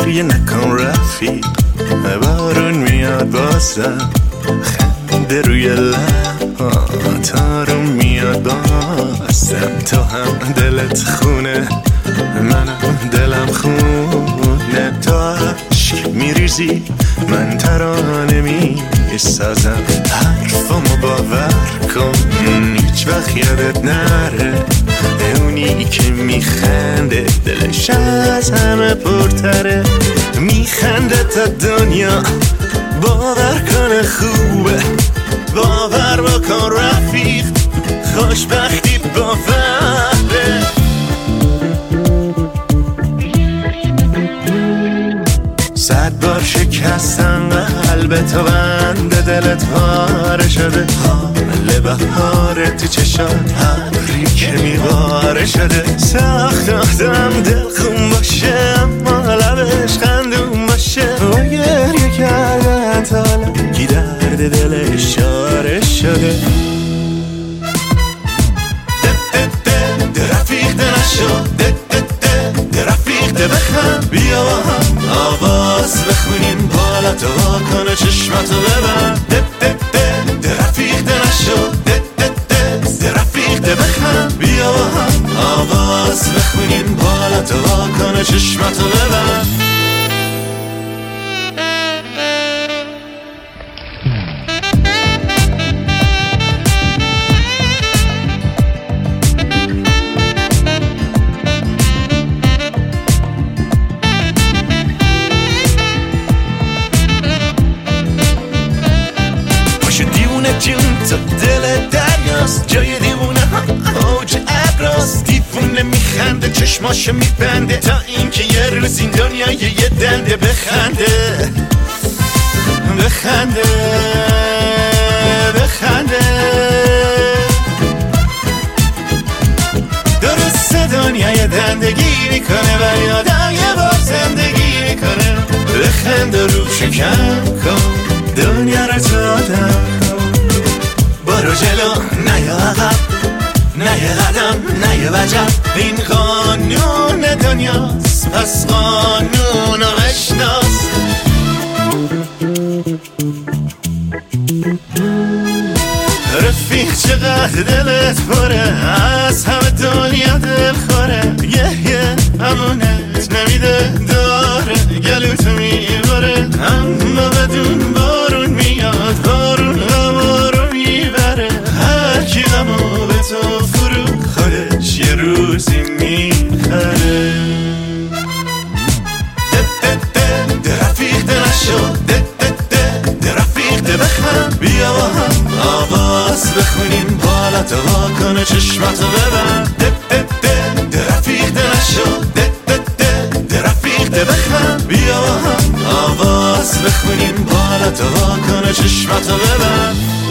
گریه نکن رفیق، بارون میاد بازم، خنده روی لبات آروم میاد بازم. تو هم دلت خونه، منم دلم خونه، تو عشق میریزی من ترانه میسازم. حرفامو باور کن هیچ وقت یادت نره، اونی که میخنده دلش از همه پرتره. میخنده تا دنیا باور کنه خوبه، باور بکن رفیق خوشبختی باوره. صد بار شکستن قلب تو، بند دلت پاره شده، حال بهار تو چشات ابری که میباره شده. سخت آدم دل خون باشه اما لبش خندون باشه، و گریه کردن تا حالا کی درد دلش شاره شده. رفیق ده نشو، رفیق ده بخند، بیا با هم آواز بخونیم، بالاتو واکنه چشمتو ببند. رفیق ده نشو، رفیق ده بخند، بیا با هم آواز بخونیم، بالاتو واکنه چشمتو ببند. جون تو دل دریاست، جای دیوونه ها اوج ابراست. دیوونه میخنده چشماشو میبنده، تا اینکه یه روز این دنیا یه دنده بخنده بخنده بخنده. درست دنیا یه دنده گیری کنه و یادم یه بار زندگی میکنه. بخنده رو شکم کن دنیا رو تو آدم کن، برو جلو نه یه عقب، نه یه قدم نه یه وجب. این قانون دنیاست پس قانون رو بشناس. رفیق چقدر دلت پره، از همه دنیا دل خوره. یه امونت نمیده داره، گلوتو میباره اما بدون بارون میاد، بارون غمارو میبره. هر کی غمو به تو فرو خودش یه روزی میخره. رفیق ده نشو، رفیق ده بخند، بیا با هم آواز بخونیم، بالاتو واکنه چشمتو ببند. رفیق ده نشو، رفیق ده بخند، بیا با هم آواز بخونیم، بالاتو واکنه چشمتو ببند.